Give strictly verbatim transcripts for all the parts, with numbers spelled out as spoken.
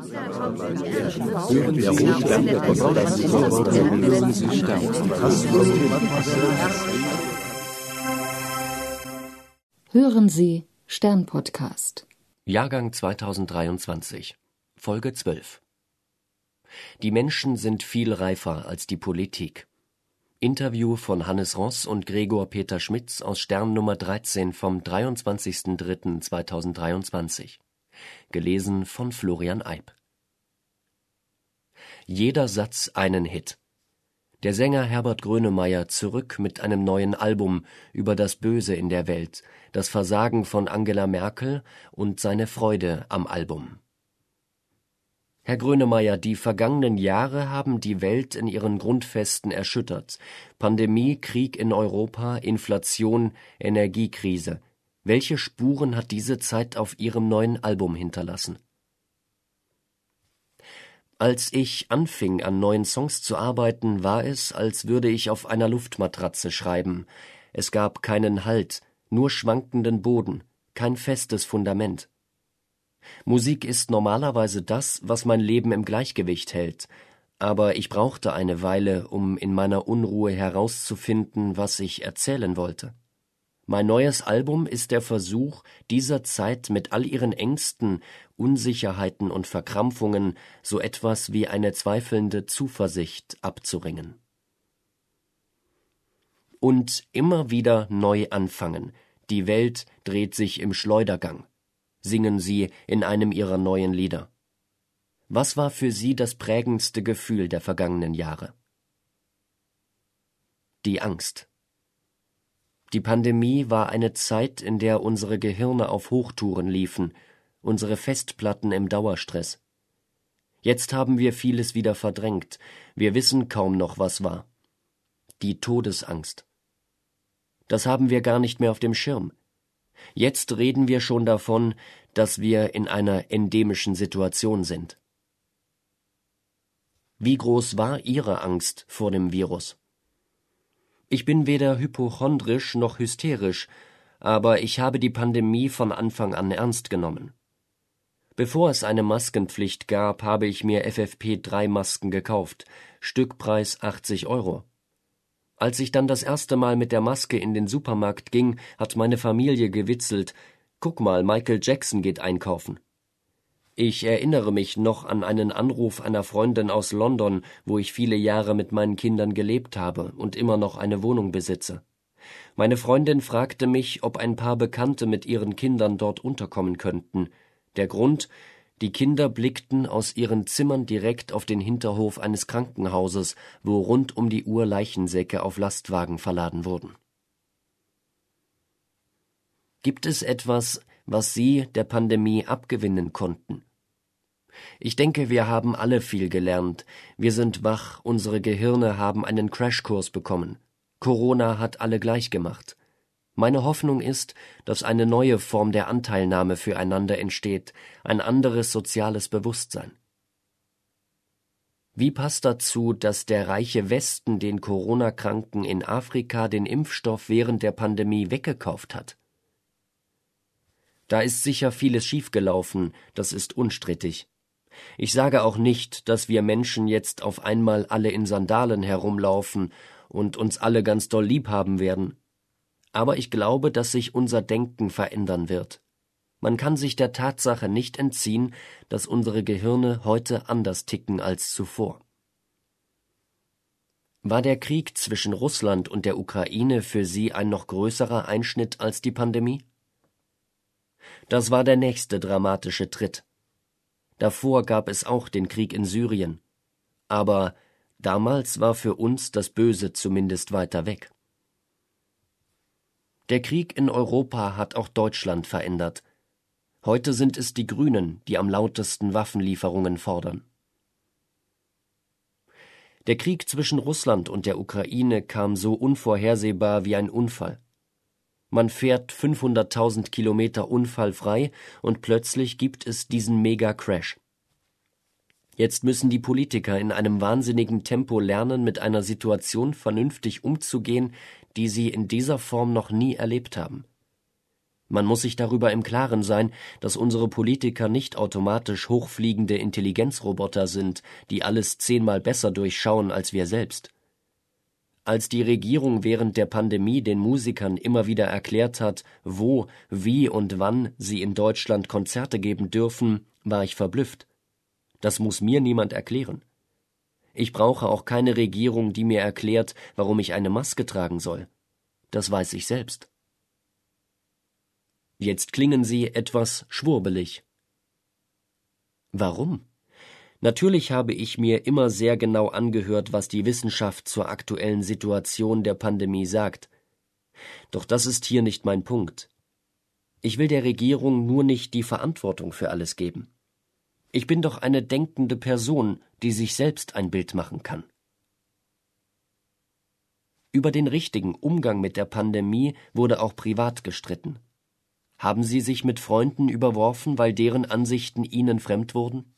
Hören Sie Stern-Podcast. Jahrgang zweitausenddreiundzwanzig, Folge zwölf. Die Menschen sind viel reifer als die Politik. Interview von Hannes Ross und Gregor Peter Schmitz aus Stern Nummer dreizehn vom dreiundzwanzigsten dritten zweitausenddreiundzwanzig. Gelesen von Florian Eib. Jeder Satz einen Hit. Der Sänger Herbert Grönemeyer zurück mit einem neuen Album über das Böse in der Welt, das Versagen von Angela Merkel und seine Freude am Album. Herr Grönemeyer, die vergangenen Jahre haben die Welt in ihren Grundfesten erschüttert. Pandemie, Krieg in Europa, Inflation, Energiekrise. Welche Spuren hat diese Zeit auf Ihrem neuen Album hinterlassen? Als ich anfing, an neuen Songs zu arbeiten, war es, als würde ich auf einer Luftmatratze schreiben. Es gab keinen Halt, nur schwankenden Boden, kein festes Fundament. Musik ist normalerweise das, was mein Leben im Gleichgewicht hält, aber ich brauchte eine Weile, um in meiner Unruhe herauszufinden, was ich erzählen wollte. Mein neues Album ist der Versuch, dieser Zeit mit all ihren Ängsten, Unsicherheiten und Verkrampfungen so etwas wie eine zweifelnde Zuversicht abzuringen. Und immer wieder neu anfangen. Die Welt dreht sich im Schleudergang, singen sie in einem ihrer neuen Lieder. Was war für Sie das prägendste Gefühl der vergangenen Jahre? Die Angst. Die Pandemie war eine Zeit, in der unsere Gehirne auf Hochtouren liefen, unsere Festplatten im Dauerstress. Jetzt haben wir vieles wieder verdrängt, wir wissen kaum noch, was war. Die Todesangst. Das haben wir gar nicht mehr auf dem Schirm. Jetzt reden wir schon davon, dass wir in einer endemischen Situation sind. Wie groß war Ihre Angst vor dem Virus? Ich bin weder hypochondrisch noch hysterisch, aber ich habe die Pandemie von Anfang an ernst genommen. Bevor es eine Maskenpflicht gab, habe ich mir F F P drei Masken gekauft, Stückpreis achtzig Euro. Als ich dann das erste Mal mit der Maske in den Supermarkt ging, hat meine Familie gewitzelt: »Guck mal, Michael Jackson geht einkaufen.« Ich erinnere mich noch an einen Anruf einer Freundin aus London, wo ich viele Jahre mit meinen Kindern gelebt habe und immer noch eine Wohnung besitze. Meine Freundin fragte mich, ob ein paar Bekannte mit ihren Kindern dort unterkommen könnten. Der Grund: Die Kinder blickten aus ihren Zimmern direkt auf den Hinterhof eines Krankenhauses, wo rund um die Uhr Leichensäcke auf Lastwagen verladen wurden. Gibt es etwas, was Sie der Pandemie abgewinnen konnten? Ich denke, wir haben alle viel gelernt. Wir sind wach, unsere Gehirne haben einen Crashkurs bekommen. Corona hat alle gleich gemacht. Meine Hoffnung ist, dass eine neue Form der Anteilnahme füreinander entsteht, ein anderes soziales Bewusstsein. Wie passt dazu, dass der reiche Westen den Corona-Kranken in Afrika den Impfstoff während der Pandemie weggekauft hat? Da ist sicher vieles schiefgelaufen, das ist unstrittig. Ich sage auch nicht, dass wir Menschen jetzt auf einmal alle in Sandalen herumlaufen und uns alle ganz doll lieb haben werden. Aber ich glaube, dass sich unser Denken verändern wird. Man kann sich der Tatsache nicht entziehen, dass unsere Gehirne heute anders ticken als zuvor. War der Krieg zwischen Russland und der Ukraine für Sie ein noch größerer Einschnitt als die Pandemie? Das war der nächste dramatische Tritt. Davor gab es auch den Krieg in Syrien. Aber damals war für uns das Böse zumindest weiter weg. Der Krieg in Europa hat auch Deutschland verändert. Heute sind es die Grünen, die am lautesten Waffenlieferungen fordern. Der Krieg zwischen Russland und der Ukraine kam so unvorhersehbar wie ein Unfall. Man fährt fünfhunderttausend Kilometer unfallfrei und plötzlich gibt es diesen Mega-Crash. Jetzt müssen die Politiker in einem wahnsinnigen Tempo lernen, mit einer Situation vernünftig umzugehen, die sie in dieser Form noch nie erlebt haben. Man muss sich darüber im Klaren sein, dass unsere Politiker nicht automatisch hochfliegende Intelligenzroboter sind, die alles zehnmal besser durchschauen als wir selbst. Als die Regierung während der Pandemie den Musikern immer wieder erklärt hat, wo, wie und wann sie in Deutschland Konzerte geben dürfen, war ich verblüfft. Das muss mir niemand erklären. Ich brauche auch keine Regierung, die mir erklärt, warum ich eine Maske tragen soll. Das weiß ich selbst. Jetzt klingen Sie etwas schwurbelig. Warum? Natürlich habe ich mir immer sehr genau angehört, was die Wissenschaft zur aktuellen Situation der Pandemie sagt. Doch das ist hier nicht mein Punkt. Ich will der Regierung nur nicht die Verantwortung für alles geben. Ich bin doch eine denkende Person, die sich selbst ein Bild machen kann. Über den richtigen Umgang mit der Pandemie wurde auch privat gestritten. Haben Sie sich mit Freunden überworfen, weil deren Ansichten Ihnen fremd wurden?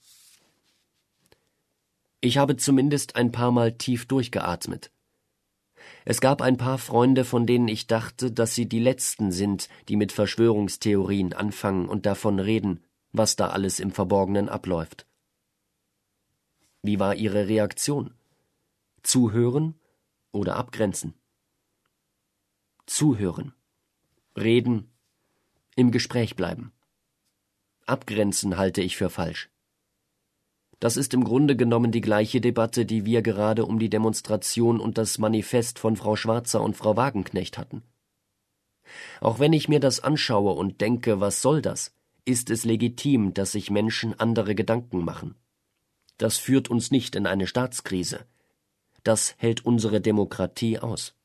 Ich habe zumindest ein paar Mal tief durchgeatmet. Es gab ein paar Freunde, von denen ich dachte, dass sie die Letzten sind, die mit Verschwörungstheorien anfangen und davon reden, was da alles im Verborgenen abläuft. Wie war Ihre Reaktion? Zuhören oder abgrenzen? Zuhören. Reden. Im Gespräch bleiben. Abgrenzen halte ich für falsch. Das ist im Grunde genommen die gleiche Debatte, die wir gerade um die Demonstration und das Manifest von Frau Schwarzer und Frau Wagenknecht hatten. Auch wenn ich mir das anschaue und denke, was soll das, ist es legitim, dass sich Menschen andere Gedanken machen. Das führt uns nicht in eine Staatskrise. Das hält unsere Demokratie aus.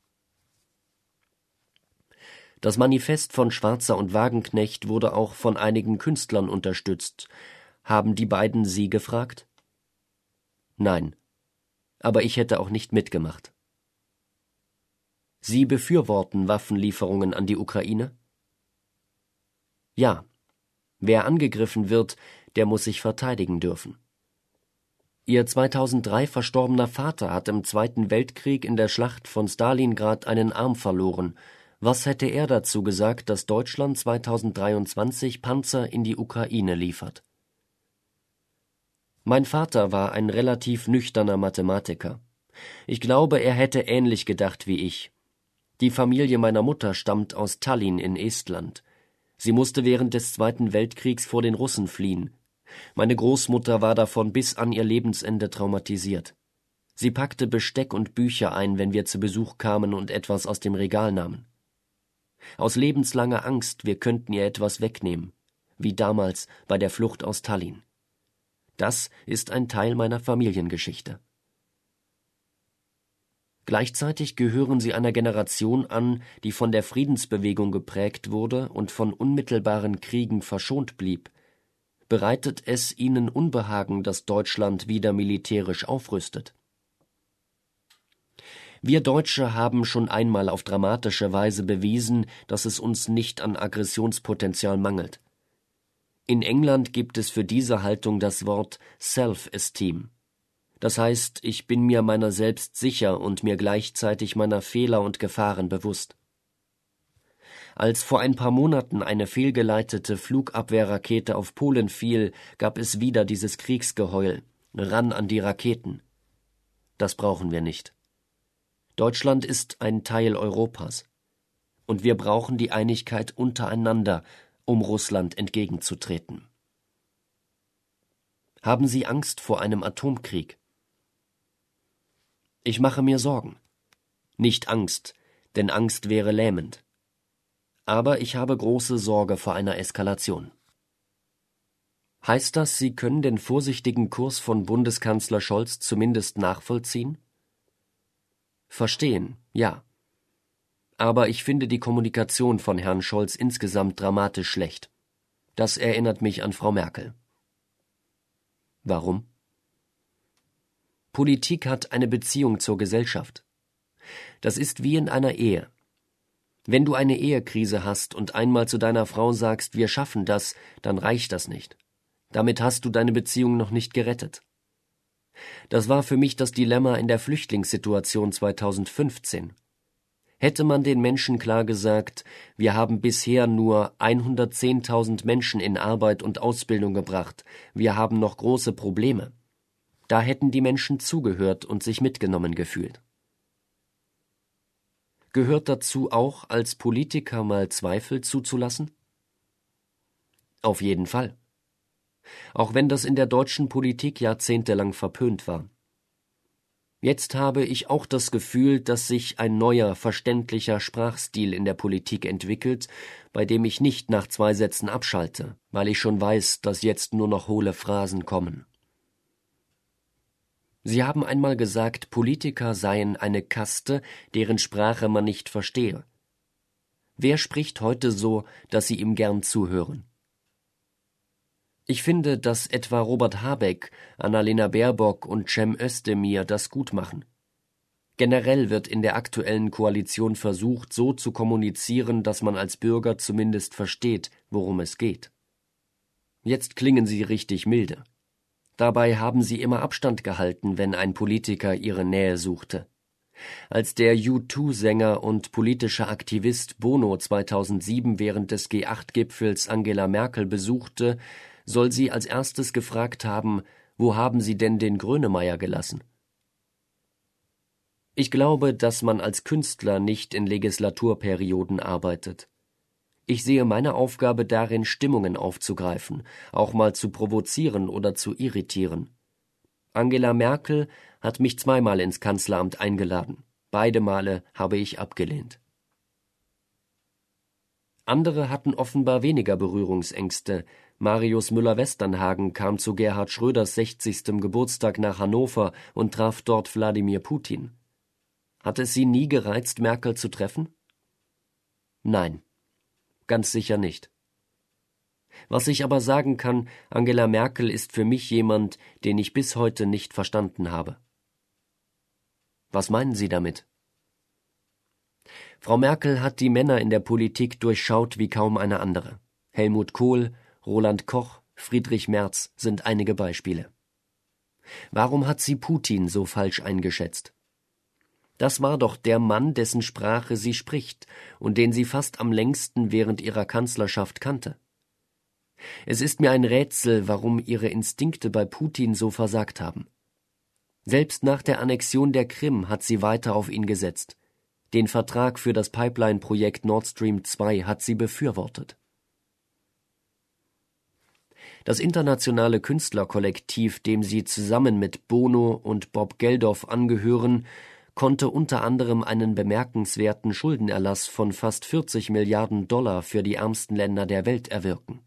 Das Manifest von Schwarzer und Wagenknecht wurde auch von einigen Künstlern unterstützt. Haben die beiden Sie gefragt? Nein, aber ich hätte auch nicht mitgemacht. Sie befürworten Waffenlieferungen an die Ukraine? Ja, wer angegriffen wird, der muss sich verteidigen dürfen. Ihr zweitausenddrei verstorbener Vater hat im Zweiten Weltkrieg in der Schlacht von Stalingrad einen Arm verloren. Was hätte er dazu gesagt, dass Deutschland zweitausenddreiundzwanzig Panzer in die Ukraine liefert? Mein Vater war ein relativ nüchterner Mathematiker. Ich glaube, er hätte ähnlich gedacht wie ich. Die Familie meiner Mutter stammt aus Tallinn in Estland. Sie musste während des Zweiten Weltkriegs vor den Russen fliehen. Meine Großmutter war davon bis an ihr Lebensende traumatisiert. Sie packte Besteck und Bücher ein, wenn wir zu Besuch kamen und etwas aus dem Regal nahmen. Aus lebenslanger Angst, wir könnten ihr etwas wegnehmen, wie damals bei der Flucht aus Tallinn. Das ist ein Teil meiner Familiengeschichte. Gleichzeitig gehören sie einer Generation an, die von der Friedensbewegung geprägt wurde und von unmittelbaren Kriegen verschont blieb. Bereitet es ihnen Unbehagen, dass Deutschland wieder militärisch aufrüstet? Wir Deutsche haben schon einmal auf dramatische Weise bewiesen, dass es uns nicht an Aggressionspotenzial mangelt. In England gibt es für diese Haltung das Wort Self-Esteem. Das heißt, ich bin mir meiner selbst sicher und mir gleichzeitig meiner Fehler und Gefahren bewusst. Als vor ein paar Monaten eine fehlgeleitete Flugabwehrrakete auf Polen fiel, gab es wieder dieses Kriegsgeheul, ran an die Raketen. Das brauchen wir nicht. Deutschland ist ein Teil Europas. Und wir brauchen die Einigkeit untereinander, um Russland entgegenzutreten. Haben Sie Angst vor einem Atomkrieg? Ich mache mir Sorgen. Nicht Angst, denn Angst wäre lähmend. Aber ich habe große Sorge vor einer Eskalation. Heißt das, Sie können den vorsichtigen Kurs von Bundeskanzler Scholz zumindest nachvollziehen? Verstehen, ja. Aber ich finde die Kommunikation von Herrn Scholz insgesamt dramatisch schlecht. Das erinnert mich an Frau Merkel. Warum? Politik hat eine Beziehung zur Gesellschaft. Das ist wie in einer Ehe. Wenn du eine Ehekrise hast und einmal zu deiner Frau sagst, wir schaffen das, dann reicht das nicht. Damit hast du deine Beziehung noch nicht gerettet. Das war für mich das Dilemma in der Flüchtlingssituation zweitausendfünfzehn. Hätte man den Menschen klar gesagt, wir haben bisher nur hundertzehntausend Menschen in Arbeit und Ausbildung gebracht, wir haben noch große Probleme, da hätten die Menschen zugehört und sich mitgenommen gefühlt. Gehört dazu auch, als Politiker mal Zweifel zuzulassen? Auf jeden Fall. Auch wenn das in der deutschen Politik jahrzehntelang verpönt war. Jetzt habe ich auch das Gefühl, dass sich ein neuer, verständlicher Sprachstil in der Politik entwickelt, bei dem ich nicht nach zwei Sätzen abschalte, weil ich schon weiß, dass jetzt nur noch hohle Phrasen kommen. Sie haben einmal gesagt, Politiker seien eine Kaste, deren Sprache man nicht verstehe. Wer spricht heute so, dass Sie ihm gern zuhören? Ich finde, dass etwa Robert Habeck, Annalena Baerbock und Cem Özdemir das gut machen. Generell wird in der aktuellen Koalition versucht, so zu kommunizieren, dass man als Bürger zumindest versteht, worum es geht. Jetzt klingen sie richtig milde. Dabei haben sie immer Abstand gehalten, wenn ein Politiker ihre Nähe suchte. Als der U zwei Sänger und politische Aktivist Bono zweitausendsieben während des G acht Gipfels Angela Merkel besuchte, soll sie als erstes gefragt haben, wo haben Sie denn den Grönemeyer gelassen? Ich glaube, dass man als Künstler nicht in Legislaturperioden arbeitet. Ich sehe meine Aufgabe darin, Stimmungen aufzugreifen, auch mal zu provozieren oder zu irritieren. Angela Merkel hat mich zweimal ins Kanzleramt eingeladen. Beide Male habe ich abgelehnt. Andere hatten offenbar weniger Berührungsängste. Marius Müller-Westernhagen kam zu Gerhard Schröders sechzigstem Geburtstag nach Hannover und traf dort Wladimir Putin. Hat es Sie nie gereizt, Merkel zu treffen? Nein, ganz sicher nicht. Was ich aber sagen kann, Angela Merkel ist für mich jemand, den ich bis heute nicht verstanden habe. Was meinen Sie damit? Frau Merkel hat die Männer in der Politik durchschaut wie kaum eine andere. Helmut Kohl, Roland Koch, Friedrich Merz sind einige Beispiele. Warum hat sie Putin so falsch eingeschätzt? Das war doch der Mann, dessen Sprache sie spricht und den sie fast am längsten während ihrer Kanzlerschaft kannte. Es ist mir ein Rätsel, warum ihre Instinkte bei Putin so versagt haben. Selbst nach der Annexion der Krim hat sie weiter auf ihn gesetzt. Den Vertrag für das Pipeline-Projekt Nord Stream zwei hat sie befürwortet. Das internationale Künstlerkollektiv, dem sie zusammen mit Bono und Bob Geldof angehören, konnte unter anderem einen bemerkenswerten Schuldenerlass von fast vierzig Milliarden Dollar für die ärmsten Länder der Welt erwirken.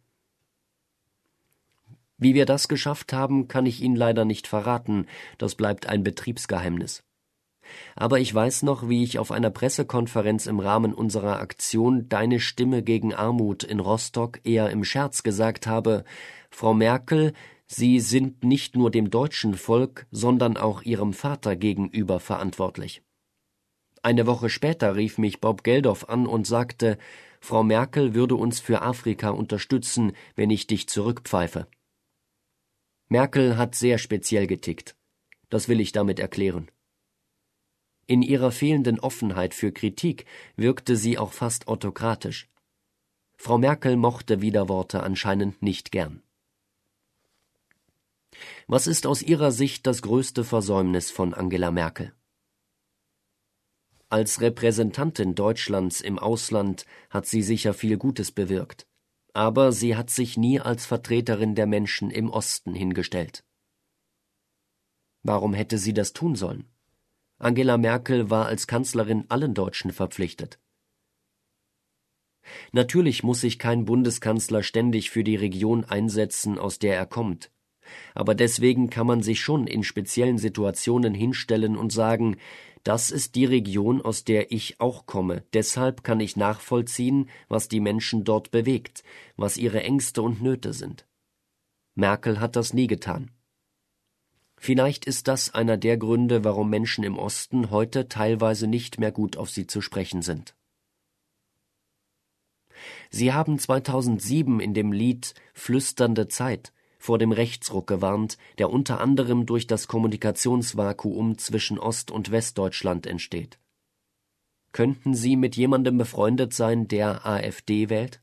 Wie wir das geschafft haben, kann ich Ihnen leider nicht verraten, das bleibt ein Betriebsgeheimnis. Aber ich weiß noch, wie ich auf einer Pressekonferenz im Rahmen unserer Aktion Deine Stimme gegen Armut in Rostock eher im Scherz gesagt habe, Frau Merkel, Sie sind nicht nur dem deutschen Volk, sondern auch Ihrem Vater gegenüber verantwortlich. Eine Woche später rief mich Bob Geldof an und sagte, Frau Merkel würde uns für Afrika unterstützen, wenn ich dich zurückpfeife. Merkel hat sehr speziell getickt. Das will ich damit erklären. In ihrer fehlenden Offenheit für Kritik wirkte sie auch fast autokratisch. Frau Merkel mochte Widerworte anscheinend nicht gern. Was ist aus Ihrer Sicht das größte Versäumnis von Angela Merkel? Als Repräsentantin Deutschlands im Ausland hat sie sicher viel Gutes bewirkt, aber sie hat sich nie als Vertreterin der Menschen im Osten hingestellt. Warum hätte sie das tun sollen? Angela Merkel war als Kanzlerin allen Deutschen verpflichtet. Natürlich muss sich kein Bundeskanzler ständig für die Region einsetzen, aus der er kommt. Aber deswegen kann man sich schon in speziellen Situationen hinstellen und sagen, das ist die Region, aus der ich auch komme, deshalb kann ich nachvollziehen, was die Menschen dort bewegt, was ihre Ängste und Nöte sind. Merkel hat das nie getan. Vielleicht ist das einer der Gründe, warum Menschen im Osten heute teilweise nicht mehr gut auf sie zu sprechen sind. Sie haben zweitausendsieben in dem Lied »Flüsternde Zeit« vor dem Rechtsruck gewarnt, der unter anderem durch das Kommunikationsvakuum zwischen Ost- und Westdeutschland entsteht. Könnten Sie mit jemandem befreundet sein, der AfD wählt?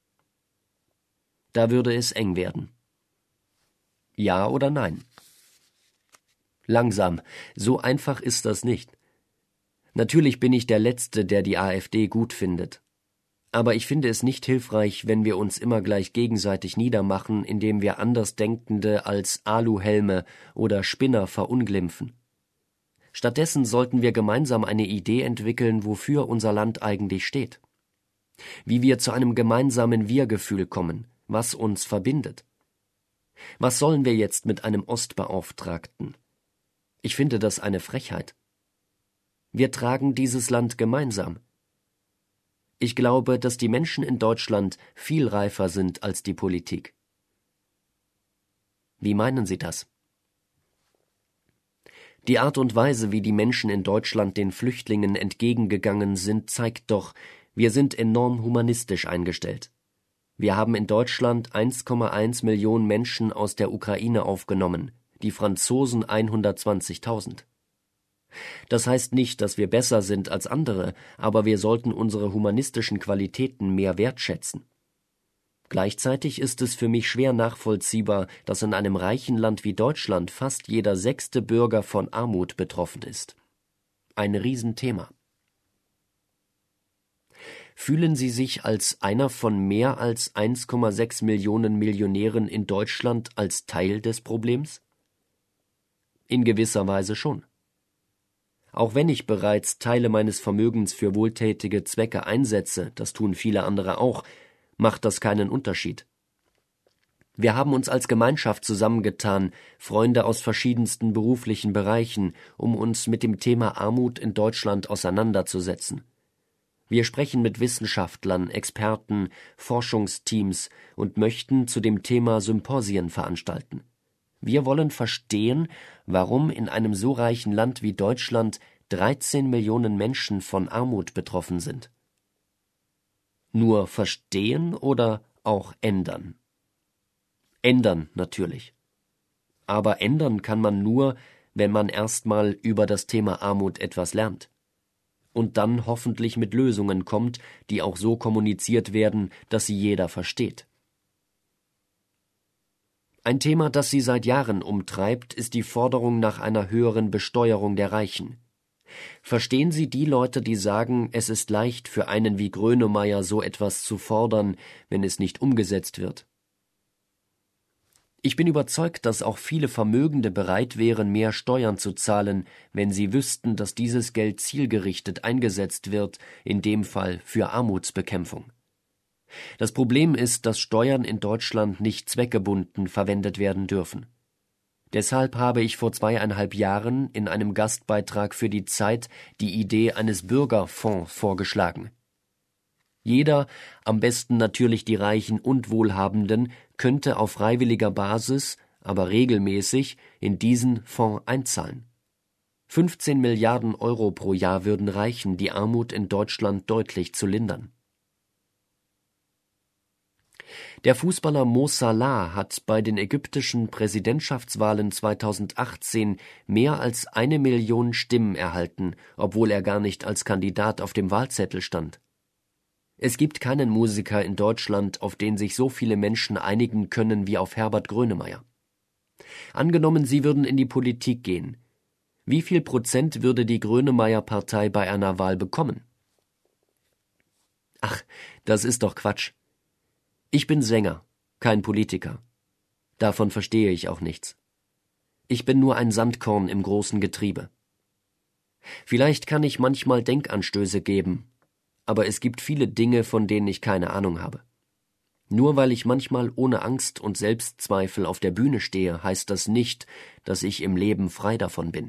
Da würde es eng werden. Ja oder nein? Langsam, so einfach ist das nicht. Natürlich bin ich der Letzte, der die AfD gut findet. Aber ich finde es nicht hilfreich, wenn wir uns immer gleich gegenseitig niedermachen, indem wir Andersdenkende als Aluhelme oder Spinner verunglimpfen. Stattdessen sollten wir gemeinsam eine Idee entwickeln, wofür unser Land eigentlich steht. Wie wir zu einem gemeinsamen Wir-Gefühl kommen, was uns verbindet. Was sollen wir jetzt mit einem Ostbeauftragten? Ich finde das eine Frechheit. Wir tragen dieses Land gemeinsam. Ich glaube, dass die Menschen in Deutschland viel reifer sind als die Politik. Wie meinen Sie das? Die Art und Weise, wie die Menschen in Deutschland den Flüchtlingen entgegengegangen sind, zeigt doch, wir sind enorm humanistisch eingestellt. Wir haben in Deutschland eins Komma eins Millionen Menschen aus der Ukraine aufgenommen, die Franzosen hundertzwanzigtausend. Das heißt nicht, dass wir besser sind als andere, aber wir sollten unsere humanistischen Qualitäten mehr wertschätzen. Gleichzeitig ist es für mich schwer nachvollziehbar, dass in einem reichen Land wie Deutschland fast jeder sechste Bürger von Armut betroffen ist. Ein Riesenthema. Fühlen Sie sich als einer von mehr als eins Komma sechs Millionen Millionären in Deutschland als Teil des Problems? In gewisser Weise schon. Auch wenn ich bereits Teile meines Vermögens für wohltätige Zwecke einsetze, das tun viele andere auch, macht das keinen Unterschied. Wir haben uns als Gemeinschaft zusammengetan, Freunde aus verschiedensten beruflichen Bereichen, um uns mit dem Thema Armut in Deutschland auseinanderzusetzen. Wir sprechen mit Wissenschaftlern, Experten, Forschungsteams und möchten zu dem Thema Symposien veranstalten. Wir wollen verstehen, warum in einem so reichen Land wie Deutschland dreizehn Millionen Menschen von Armut betroffen sind. Nur verstehen oder auch ändern? Ändern natürlich. Aber ändern kann man nur, wenn man erstmal über das Thema Armut etwas lernt. Und dann hoffentlich mit Lösungen kommt, die auch so kommuniziert werden, dass sie jeder versteht. Ein Thema, das sie seit Jahren umtreibt, ist die Forderung nach einer höheren Besteuerung der Reichen. Verstehen Sie die Leute, die sagen, es ist leicht für einen wie Grönemeyer so etwas zu fordern, wenn es nicht umgesetzt wird? Ich bin überzeugt, dass auch viele Vermögende bereit wären, mehr Steuern zu zahlen, wenn sie wüssten, dass dieses Geld zielgerichtet eingesetzt wird, in dem Fall für Armutsbekämpfung. Das Problem ist, dass Steuern in Deutschland nicht zweckgebunden verwendet werden dürfen. Deshalb habe ich vor zweieinhalb Jahren in einem Gastbeitrag für die Zeit die Idee eines Bürgerfonds vorgeschlagen. Jeder, am besten natürlich die Reichen und Wohlhabenden, könnte auf freiwilliger Basis, aber regelmäßig, in diesen Fonds einzahlen. fünfzehn Milliarden Euro pro Jahr würden reichen, die Armut in Deutschland deutlich zu lindern. Der Fußballer Mo Salah hat bei den ägyptischen Präsidentschaftswahlen zweitausendachtzehn mehr als eine Million Stimmen erhalten, obwohl er gar nicht als Kandidat auf dem Wahlzettel stand. Es gibt keinen Musiker in Deutschland, auf den sich so viele Menschen einigen können wie auf Herbert Grönemeyer. Angenommen, Sie würden in die Politik gehen. Wie viel Prozent würde die Grönemeyer-Partei bei einer Wahl bekommen? Ach, das ist doch Quatsch. Ich bin Sänger, kein Politiker. Davon verstehe ich auch nichts. Ich bin nur ein Sandkorn im großen Getriebe. Vielleicht kann ich manchmal Denkanstöße geben, aber es gibt viele Dinge, von denen ich keine Ahnung habe. Nur weil ich manchmal ohne Angst und Selbstzweifel auf der Bühne stehe, heißt das nicht, dass ich im Leben frei davon bin.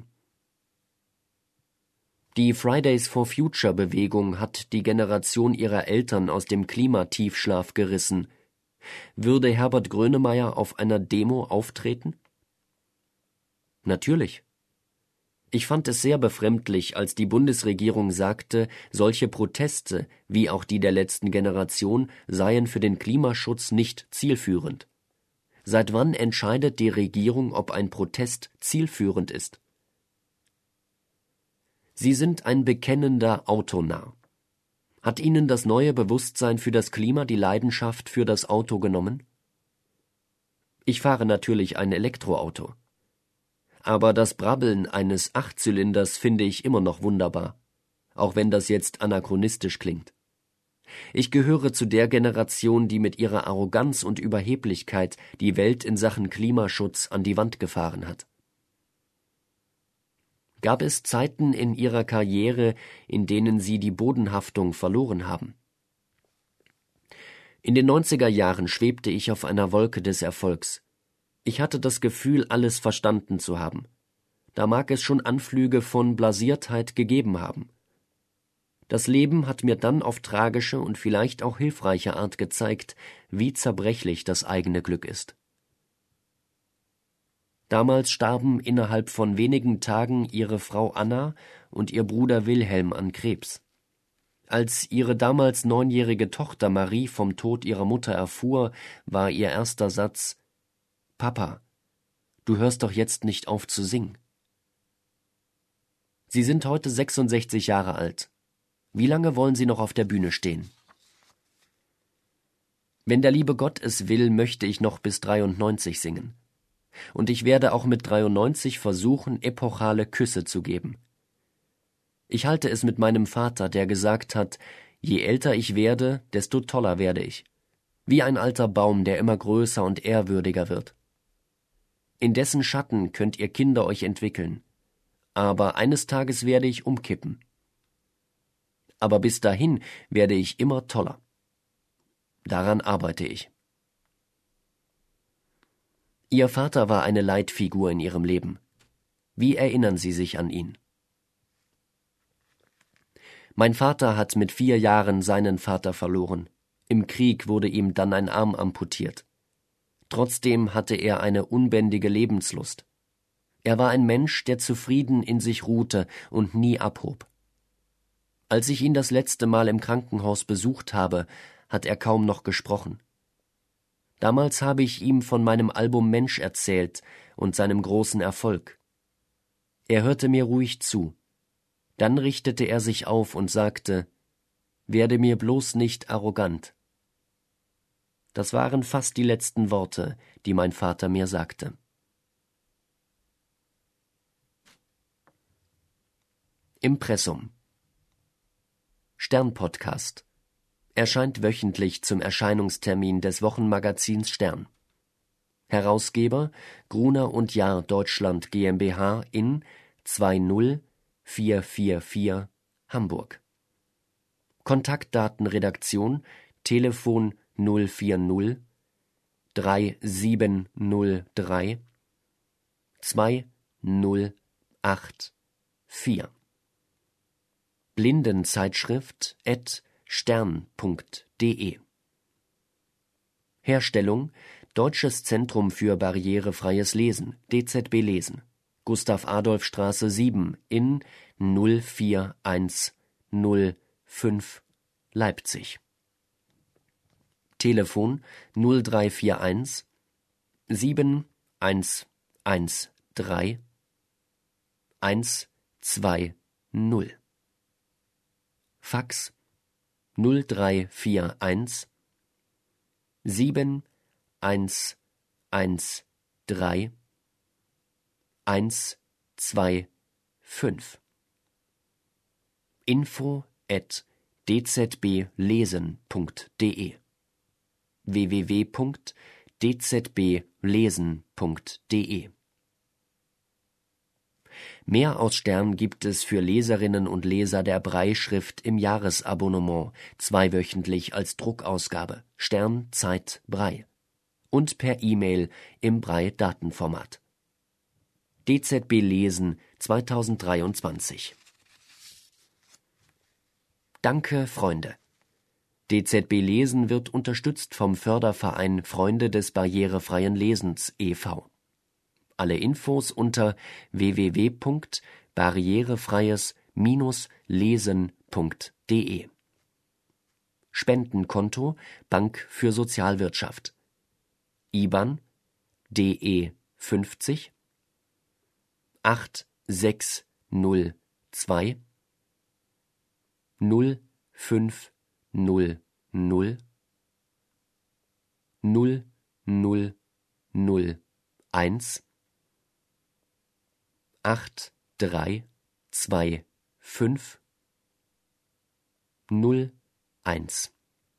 Die Fridays for Future Bewegung hat die Generation ihrer Eltern aus dem Klimatiefschlaf gerissen. Würde Herbert Grönemeyer auf einer Demo auftreten? Natürlich. Ich fand es sehr befremdlich, als die Bundesregierung sagte, solche Proteste, wie auch die der letzten Generation, seien für den Klimaschutz nicht zielführend. Seit wann entscheidet die Regierung, ob ein Protest zielführend ist? Sie sind ein bekennender Autonarr. Hat Ihnen das neue Bewusstsein für das Klima die Leidenschaft für das Auto genommen? Ich fahre natürlich ein Elektroauto. Aber das Brabbeln eines Achtzylinders finde ich immer noch wunderbar, auch wenn das jetzt anachronistisch klingt. Ich gehöre zu der Generation, die mit ihrer Arroganz und Überheblichkeit die Welt in Sachen Klimaschutz an die Wand gefahren hat. Gab es Zeiten in Ihrer Karriere, in denen Sie die Bodenhaftung verloren haben? In den neunziger Jahren schwebte ich auf einer Wolke des Erfolgs. Ich hatte das Gefühl, alles verstanden zu haben. Da mag es schon Anflüge von Blasiertheit gegeben haben. Das Leben hat mir dann auf tragische und vielleicht auch hilfreiche Art gezeigt, wie zerbrechlich das eigene Glück ist. Damals starben innerhalb von wenigen Tagen ihre Frau Anna und ihr Bruder Wilhelm an Krebs. Als ihre damals neunjährige Tochter Marie vom Tod ihrer Mutter erfuhr, war ihr erster Satz: »Papa, du hörst doch jetzt nicht auf zu singen.« Sie sind heute sechsundsechzig Jahre alt. Wie lange wollen Sie noch auf der Bühne stehen? Wenn der liebe Gott es will, möchte ich noch bis dreiundneunzig singen. Und ich werde auch mit dreiundneunzig versuchen, epochale Küsse zu geben. Ich halte es mit meinem Vater, der gesagt hat, je älter ich werde, desto toller werde ich. Wie ein alter Baum, der immer größer und ehrwürdiger wird. In dessen Schatten könnt ihr Kinder euch entwickeln. Aber eines Tages werde ich umkippen. Aber bis dahin werde ich immer toller. Daran arbeite ich. Ihr Vater war eine Leitfigur in Ihrem Leben. Wie erinnern Sie sich an ihn? Mein Vater hat mit vier Jahren seinen Vater verloren. Im Krieg wurde ihm dann ein Arm amputiert. Trotzdem hatte er eine unbändige Lebenslust. Er war ein Mensch, der zufrieden in sich ruhte und nie abhob. Als ich ihn das letzte Mal im Krankenhaus besucht habe, hat er kaum noch gesprochen. Damals habe ich ihm von meinem Album Mensch erzählt und seinem großen Erfolg. Er hörte mir ruhig zu. Dann richtete er sich auf und sagte: »Werde mir bloß nicht arrogant.« Das waren fast die letzten Worte, die mein Vater mir sagte. Impressum. Stern-Podcast. Erscheint wöchentlich zum Erscheinungstermin des Wochenmagazins Stern. Herausgeber Gruner und Jahr Deutschland GmbH in zwei null vier vier vier Hamburg. Kontaktdaten Redaktion Telefon null vier null drei sieben null drei zwei null acht vier. Blindenzeitschrift at stern punkt de. Herstellung Deutsches Zentrum für barrierefreies Lesen, D Z B Lesen, Gustav-Adolf-Straße sieben in null vier eins null fünf Leipzig. Telefon null drei vier eins sieben eins eins drei eins zwei null. Fax null drei vier eins sieben eins eins drei eins zwei fünf. Info at d z b lesen punkt de w w w punkt d z b lesen punkt de. Mehr aus Stern gibt es für Leserinnen und Leser der Braille-Schrift im Jahresabonnement, zweiwöchentlich als Druckausgabe, Stern, Zeit, Braille. Und per E-Mail im Braille-Datenformat. D Z B Lesen zweitausenddreiundzwanzig. Danke, Freunde. D Z B Lesen wird unterstützt vom Förderverein Freunde des barrierefreien Lesens e V Alle Infos unter w w w punkt barrierefreies lesen punkt de. Spendenkonto Bank für Sozialwirtschaft. I B A N D E fünfzig acht sechs null zwei null fünf null null null null null eins acht drei zwei fünf null eins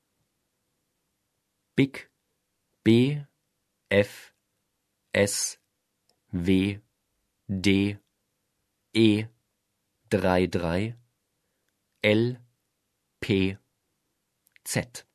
Big B F S W D E drei drei L P Z